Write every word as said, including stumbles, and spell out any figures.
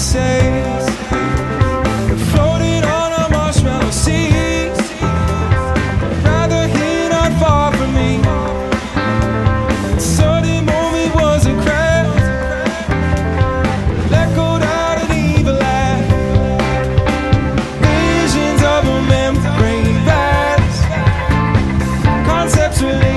say. Floating on a marshmallow sea, rather he not far from me. Sunny moment was a crash, echoed out an evil laugh. Visions of a memory pass, concepts related.